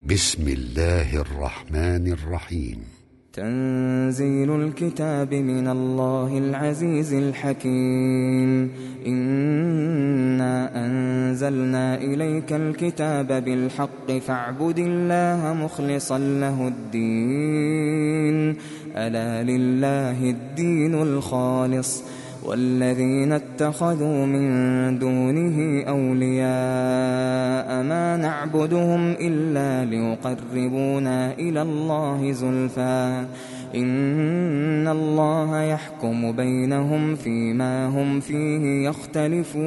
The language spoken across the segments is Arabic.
بسم الله الرحمن الرحيم. تنزيل الكتاب من الله العزيز الحكيم. إنا أنزلنا إليك الكتاب بالحق فاعبد الله مخلصا له الدين. ألا لله الدين الخالص والذين اتخذوا من دونه أولياء ما نعبدهم إلا ليقربونا إلى الله زلفى إن الله يحكم بينهم فيما هم فيه يختلفون.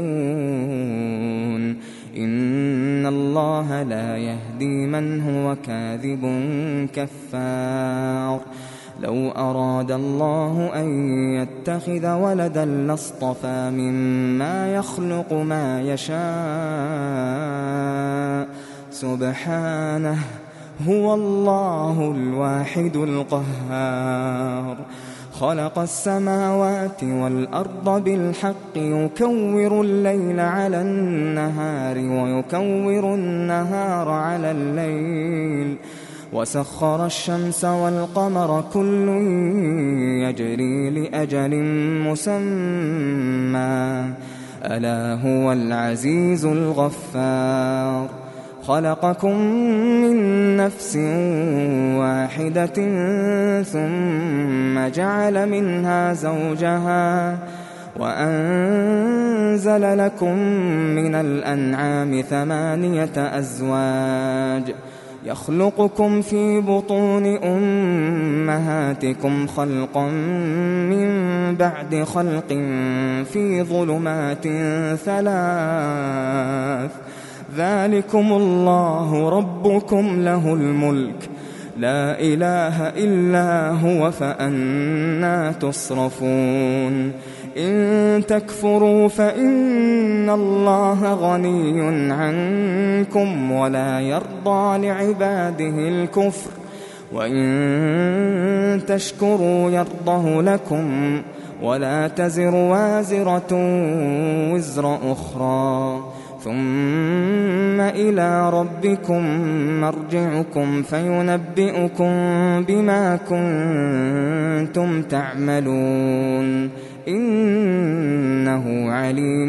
إن الله لا يهدي من هو كاذب كفار. لو أراد الله أن يتخذ ولدا لاصطفى مما يخلق ما يشاء سبحانه هو الله الواحد القهار. خلق السماوات والأرض بالحق يكور الليل على النهار ويكور النهار على الليل وسخر الشمس والقمر كل يجري لأجل مسمى ألا هو العزيز الغفار. خلقكم من نفس واحدة ثم جعل منها زوجها وأنزل لكم من الأنعام 8 أزواج يخلقكم في بطون أمهاتكم خلقا من بعد خلق في ظلمات 3 ذلكم الله ربكم له الملك لا إله إلا هو فأنى تصرفون. إن تكفروا فإن الله غني عنكم ولا يرضى لعباده الكفر وإن تشكروا يرضه لكم ولا تزر وازرة وزر أخرى ثم إلى ربكم مرجعكم فينبئكم بما كنتم تعملون. إنه عليم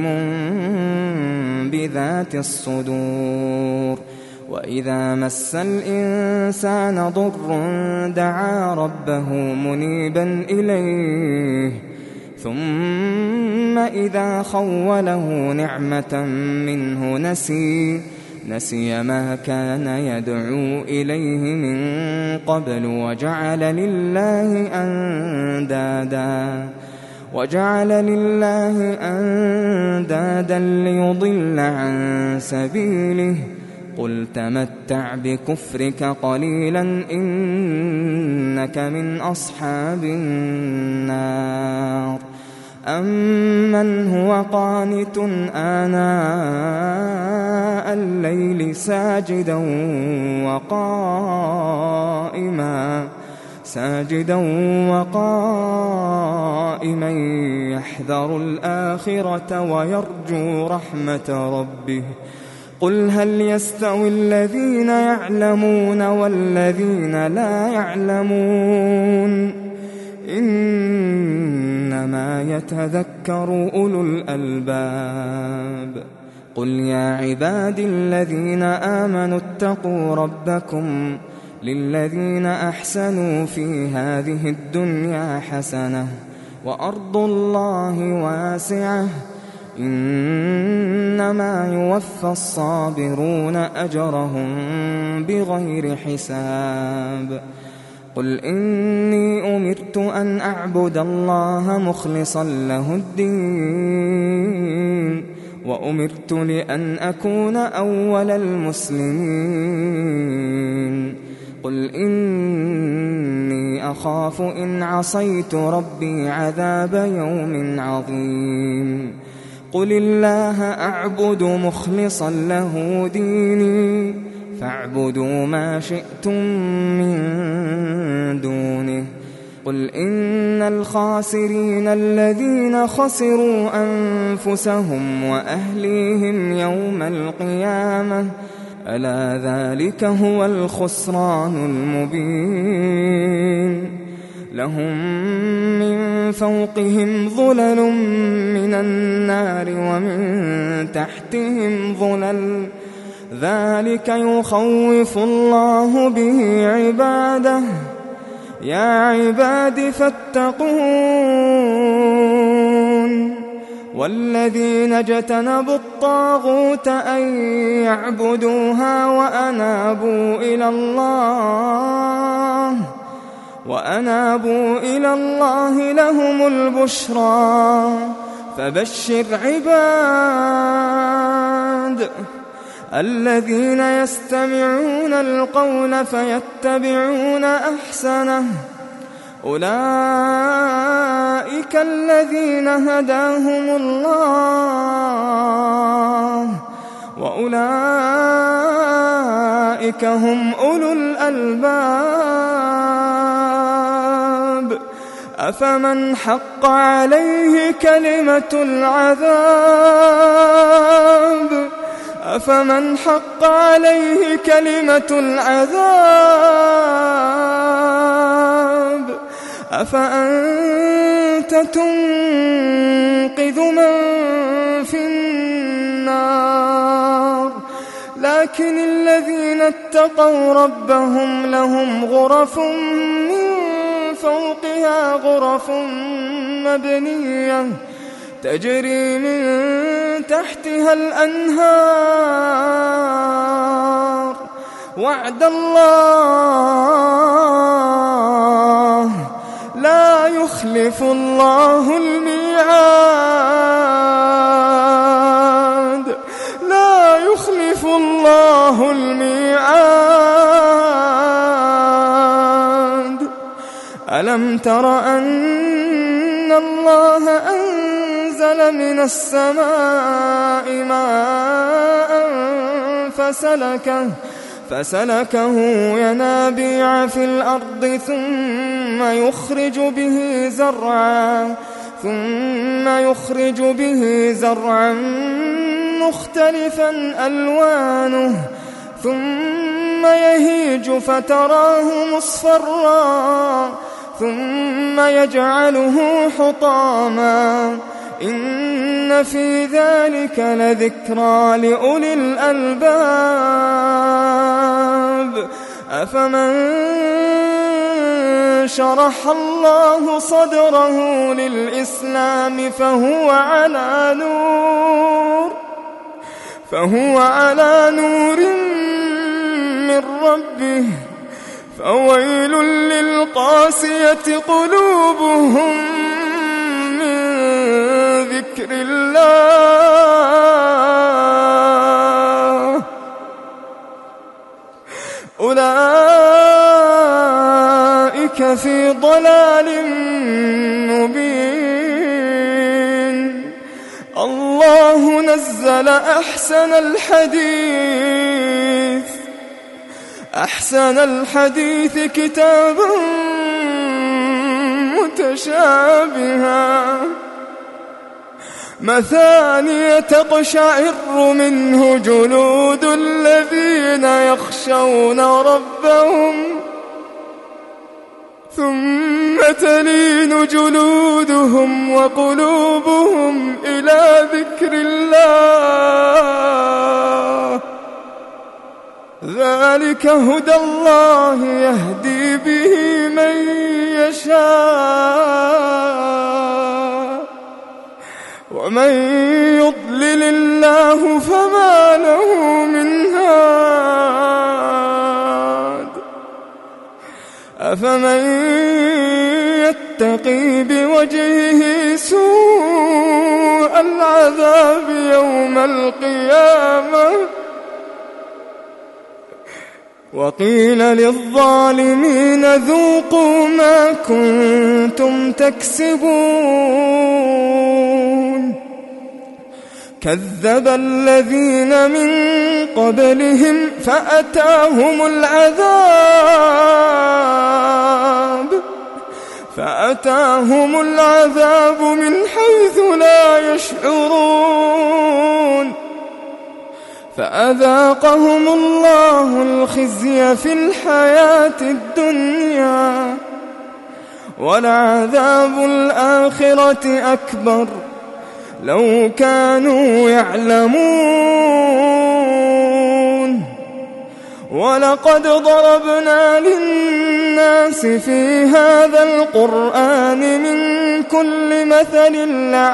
بذات الصدور. وإذا مس الإنسان ضر دعا ربه منيبا إليه ثم إذا خوله نعمة منه نسي ما كان يدعو إليه من قبل وجعل لله أندادا ليضل عن سبيله. قل تمتع بكفرك قليلا إنك من أصحاب النار. أمن هو قانت آناء الليل ساجدا وقائما يحذر الآخرة ويرجو رحمة ربه. قل هل يستوي الذين يعلمون والذين لا يعلمون إنما يتذكر أولو الألباب. قل يا عبادي الذين آمنوا اتقوا ربكم للذين أحسنوا في هذه الدنيا حسنة وأرض الله واسعة إنما يوفى الصابرون أجرهم بغير حساب. قل إني أمرت أن أعبد الله مخلصا له الدين وأمرت لأن أكون أول المسلمين. قل إني أخاف إن عصيت ربي عذاب يوم عظيم. قل الله أعبد مخلصا له ديني فاعبدوا ما شئتم من دونه. قل إن الخاسرين الذين خسروا أنفسهم وأهليهم يوم القيامة ألا ذلك هو الخسران المبين لهم من فوقهم ظلل من النار ومن تحتهم ظلل ذلك يخوف الله به عباده يا عباد فاتقون والذين اجتنبوا الطاغوت أن يعبدوها وأنابوا إلى الله لهم البشرى فبشر عباد الذين يستمعون القول فيتبعون أحسنه أولئك الذين هداهم الله وأولئك هم أولو الألباب أفمن حق عليه كلمة العذاب أفأنت تنقذ من في النار لكن الذين اتقوا ربهم لهم غرف من فوقها غرف مبنية تجري من تحتها الأنهار وعد الله لا يخلف الله الميعاد ألم تر أن الله أنزل من السماء ماء فسلكه ينابيع في الأرض ثم يخرج به زرعا مختلفا ألوانه ثم يهيج فتراه مصفرا ثم يجعله حطاما إن في ذلك لذكرى لأولي الألباب أفمن شرح الله صدره للإسلام فهو على نور من ربه فويل للقاسية قلوبهم من ذكر الله أولئك في ضلال مبين الله نزل أحسن الحديث كتابا متشابها مثانية تقشعر منه جلود الذين يخشون ربهم ثم تلين جلودهم وقلوبهم إلى ذكر الله ذلك هدى الله يهدي به من يشاء ومن يضلل الله فما له من هاد أفمن يتقي بوجهه سوء العذاب يوم القيامة وقيل للظالمين ذوقوا ما كنتم تكسبون كذب الذين من قبلهم فأتاهم العذاب من حيث لا يشعرون فأذاقهم الله الخزي في الحياة الدنيا ولعذاب الآخرة أكبر لو كانوا يعلمون. ولقد ضربنا للناس في هذا القرآن من كل مثل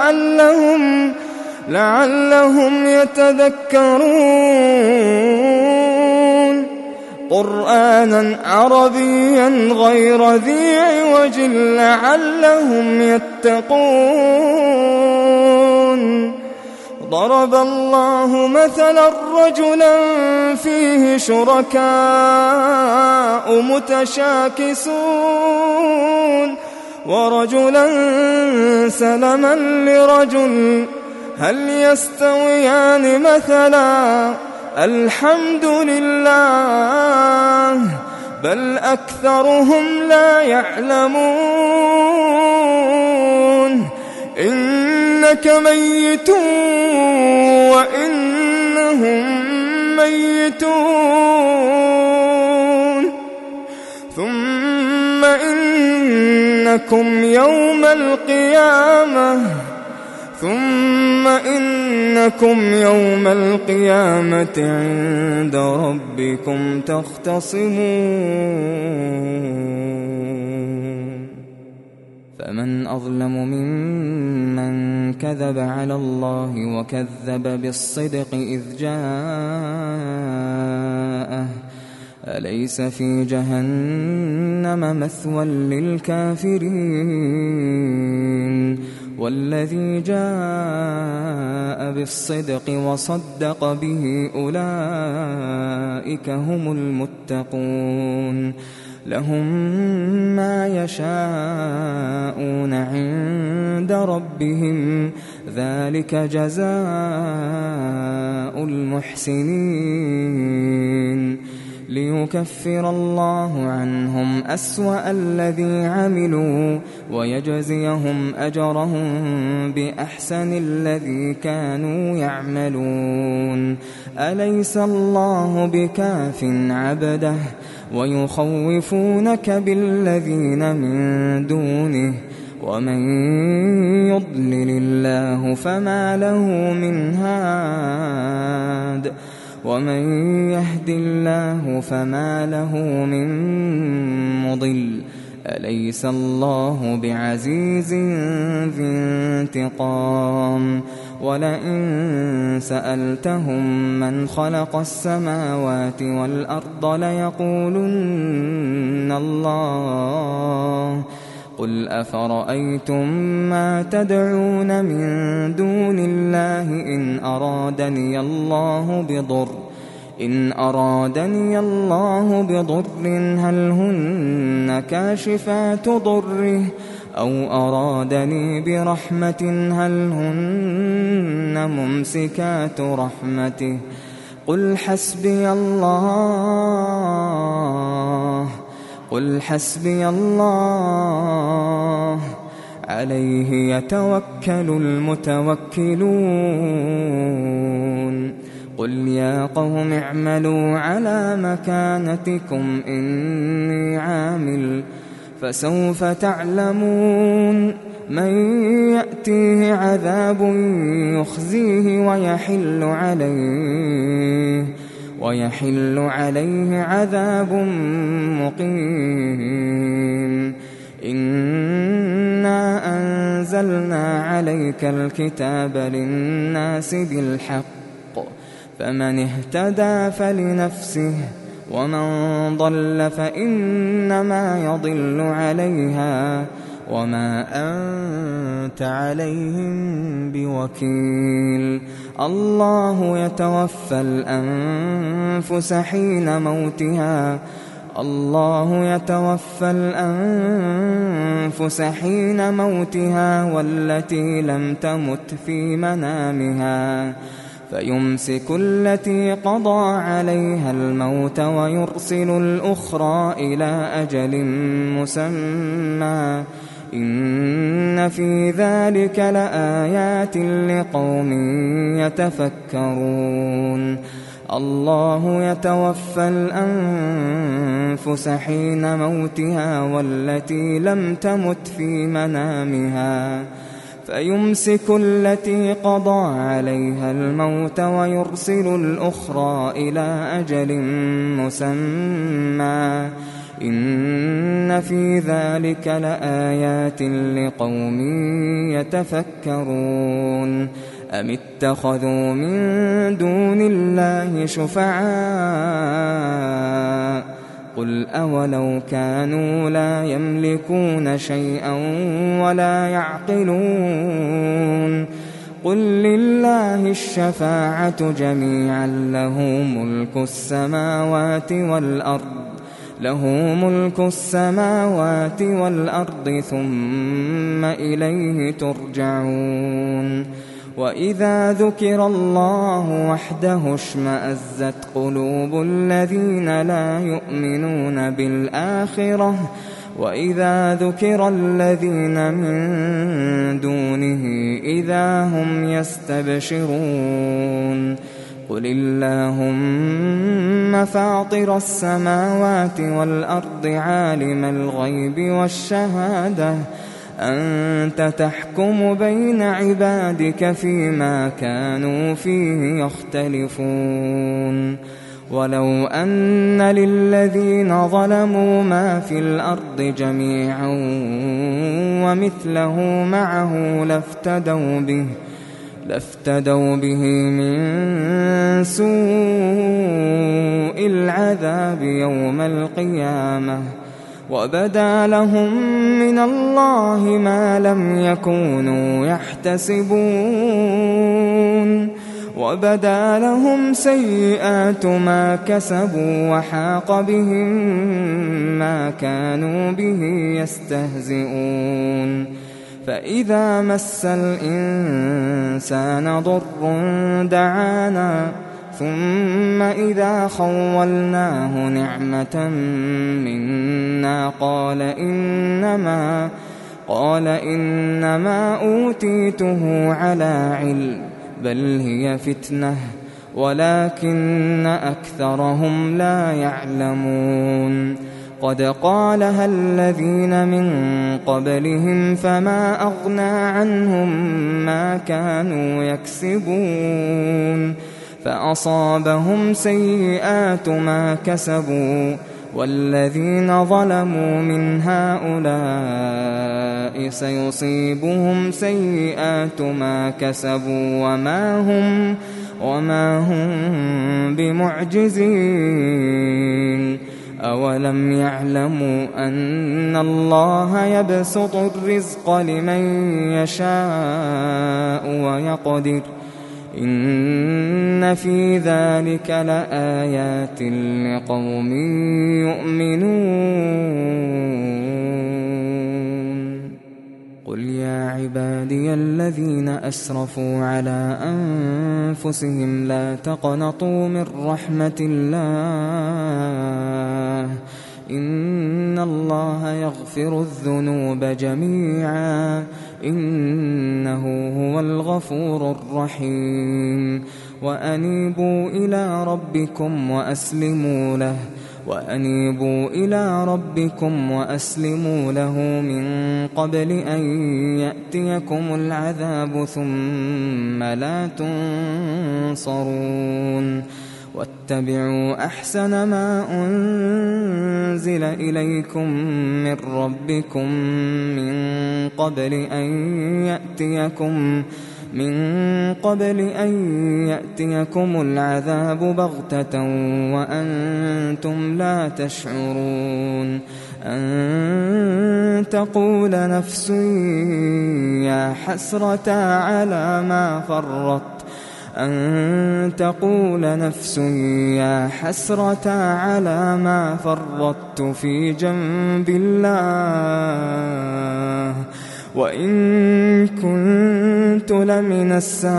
لعلهم يتذكرون. قرآنا عربيا غير ذي عوج لعلهم يتقون. ضرب الله مثلا رجلا فيه شركاء متشاكسون ورجلا سلما لرجل هل يستويان مثلا الحمد لله بل أكثرهم لا يعلمون. إنك ميت وإنهم ميتون ثم إنكم يوم القيامة عند ربكم تختصمون. فمن أظلم ممن كذب على الله وكذب بالصدق إذ جاءه أليس في جهنم مثوى للكافرين. والذي جاء بالصدق وصدق به أولئك هم المتقون. لهم ما يشاءون عند ربهم ذلك جزاء المحسنين. ليكفر الله عنهم أسوأ الذي عملوا ويجزيهم أجرهم بأحسن الذي كانوا يعملون. أليس الله بكاف عبده ويخوفونك بالذين من دونه ومن يضلل الله فما له من هاد ومن يهد الله فما له من مضل. أليس الله بعزيز ذي انتقام. ولئن سألتهم من خلق السماوات والأرض ليقولن الله. قل أفرأيتم ما تدعون من دون الله إن أرادني الله بضر هل هن كاشفات ضره أو أرادني برحمة هل هن ممسكات رحمته. قل حسبي الله عليه يتوكل المتوكلون. قل يا قوم اعملوا على مكانتكم إني عامل فسوف تعلمون من يأتيه عذاب يخزيه ويحل عليه عذاب مقيم. إنا أنزلنا عليك الكتاب للناس بالحق فمن اهتدى فلنفسه ومن ضل فإنما يضل عليها وما أنت عليهم بوكيل. الله يتوفى الأنفس حين موتها والتي لم تمت في منامها فيمسك التي قضى عليها الموت ويرسل الأخرى إلى أجل مسمى إن في ذلك لآيات لقوم يتفكرون. الله يتوفى الأنفس حين موتها والتي لم تمت في منامها فيمسك التي قضى عليها الموت ويرسل الأخرى إلى أجل مسمى إن في ذلك لآيات لقوم يتفكرون أم اتخذوا من دون الله شفعاء قل أولو كانوا لا يملكون شيئا ولا يعقلون قل لله الشفاعة جميعا له ملك السماوات والأرض ثم إليه ترجعون وإذا ذكر الله وحده اشمأزت قلوب الذين لا يؤمنون بالآخرة وإذا ذكر الذين من دونه إذا هم يستبشرون قل اللهم فاطر السماوات والأرض عالم الغيب والشهادة أنت تحكم بين عبادك فيما كانوا فيه يختلفون ولو أن للذين ظلموا ما في الأرض جميعا ومثله معه لافتدوا به من سوء العذاب يوم القيامة وبدا لهم من الله ما لم يكونوا يحتسبون وبدا لهم سيئات ما كسبوا وحاق بهم ما كانوا به يستهزئون فإذا مس الإنسان ضر دعانا ثم إذا خولناه نعمة منا قال إنما أوتيته على علم بل هي فتنة ولكن أكثرهم لا يعلمون قد قالها الذين من قبلهم فما أغنى عنهم ما كانوا يكسبون فأصابهم سيئات ما كسبوا والذين ظلموا من هؤلاء سيصيبهم سيئات ما كسبوا وما هم بمعجزين أولم يعلموا أن الله يبسط الرزق لمن يشاء ويقدر إن في ذلك لآيات لقوم يؤمنون قل يا عبادي الذين أسرفوا على أنفسهم لا تقنطوا من رحمة الله إن الله يغفر الذنوب جميعا إنه هو الغفور الرحيم وأنيبوا إلى ربكم وأسلموا له من قبل أن يأتيكم العذاب ثم لا تنصرون واتبعوا أحسن ما أنزل إليكم من ربكم من قبل أن يأتيكم العذاب بغتة وأنتم لا تشعرون أن تقول نفس يا حسرة على ما فرطت في جنب الله وإن كنت لمن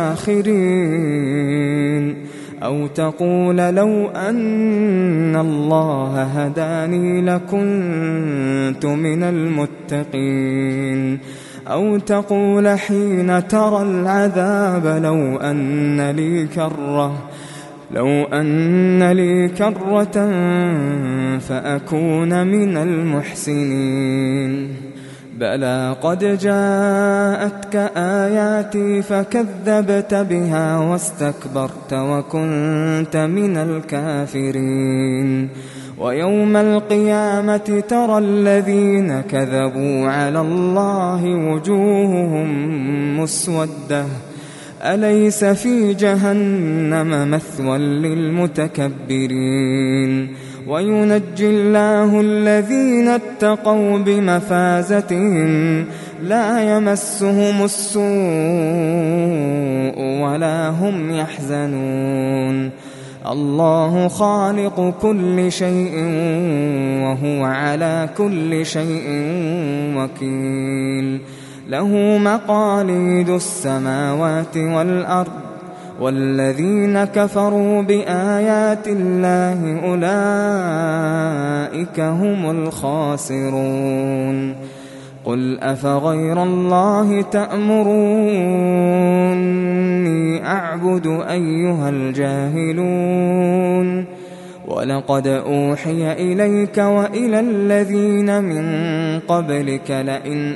الساخرين أو تقول لو أن الله هداني لكنت من المتقين أو تقول حين ترى العذاب لو لو أن لي كرة فأكون من المحسنين بلى قد جاءتك آياتي فكذبت بها واستكبرت وكنت من الكافرين ويوم القيامة ترى الذين كذبوا على الله وجوههم مسودة أليس في جهنم مثوى للمتكبرين وينجي الله الذين اتقوا بمفازتهم لا يمسهم السوء ولا هم يحزنون الله خالق كل شيء وهو على كل شيء وكيل له مقاليد السماوات والأرض والذين كفروا بآيات الله أولئك هم الخاسرون قل أفغير الله تأمروني أعبد أيها الجاهلون ولقد أوحي إليك وإلى الذين من قبلك لئن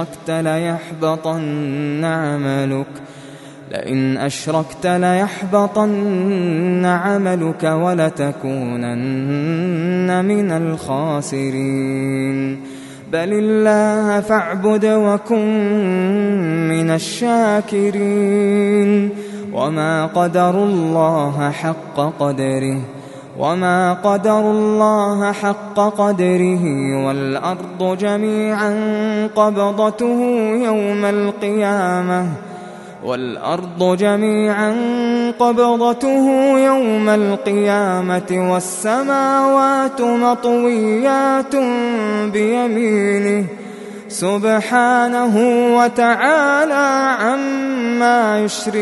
أشركت ليحبطن عملك ولتكونن من الخاسرين بل الله فاعبد وكن من الشاكرين وما قدروا الله حق قدره والأرض جميعا قبضته يوم القيامة والسماوات مطويات بيمينه سبحانه وتعالى عما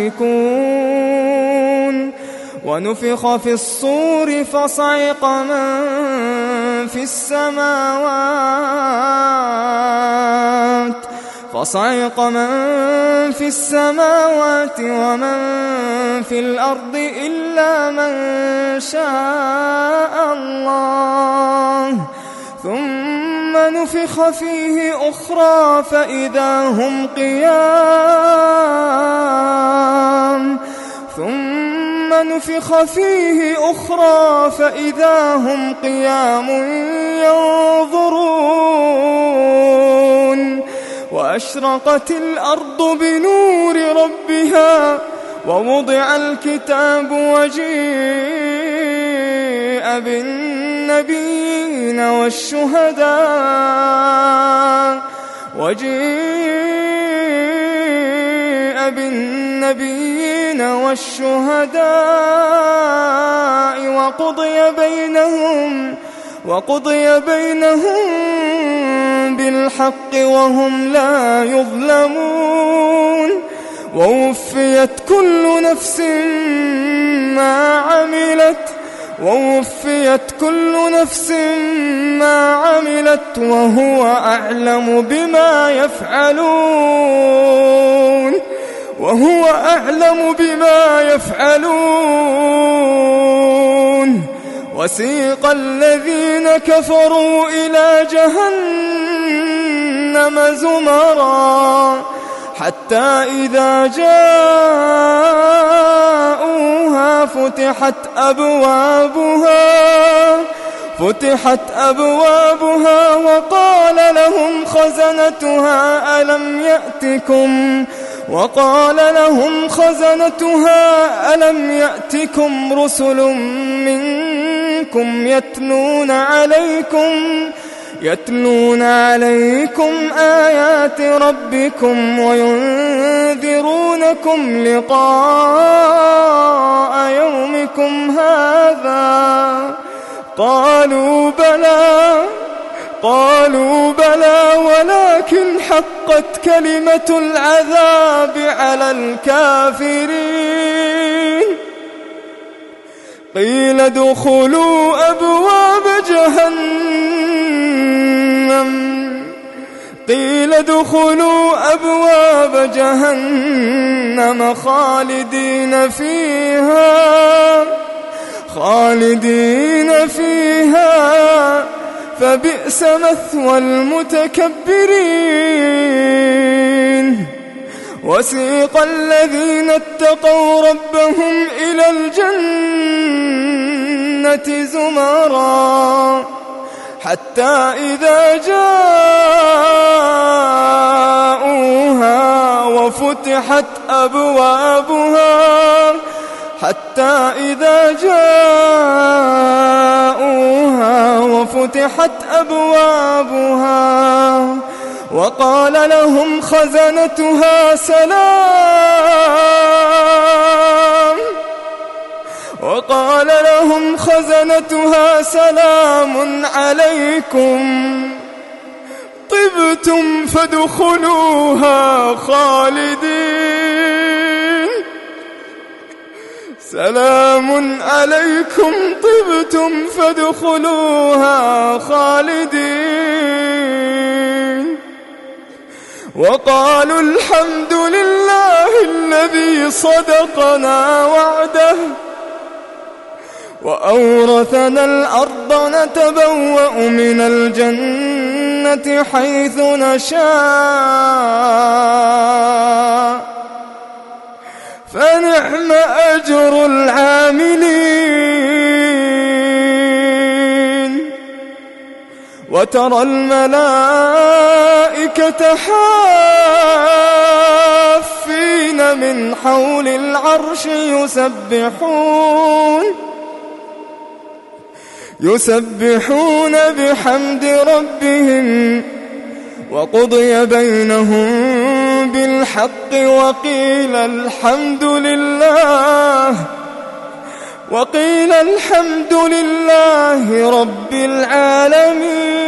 يشركون ونفخ في الصور فصعق من في السماوات ومن في الأرض إلا من شاء الله ثم نفخ فيه أخرى فإذا هم قيام ينظرون وأشرقت الأرض بنور ربها ووضع الكتاب وجيء بالنبيين والشهداء وقضي بينهم بالحق وهم لا يظلمون ووفيت كل نفس ما عملت وهو أعلم بما يفعلون وسيق الذين كفروا إلى جهنم زمرا حتى إذا جاءوها فتحت أبوابها وقال لهم خزنتها ألم يأتكم رسل منكم يتلون عليكم آيات ربكم وينذرونكم لقاء يومكم هذا قالوا بلى ولكن حقت كلمة العذاب على الكافرين قيل ادخلوا أبواب جهنم خالدين فيها خالدين فيها فبئس مثوى المتكبرين. وسيق الذين اتقوا ربهم إلى الجنة زمرا حتى إذا جاءوها وفتحت أبوابها وقال لهم خزنتها سلام عليكم طبتم فادخلوها خالدين. سلام عليكم طبتم فادخلوها خالدين. وقالوا الحمد لله الذي صدقنا وعده وأورثنا الأرض نتبوأ من الجنة حيث نشاء فنعم أجر العاملين. وترى الملائكة حافين من حول العرش يسبحون بحمد ربهم وقضي بينهم بالحق وقيل الحمد لله رب العالمين.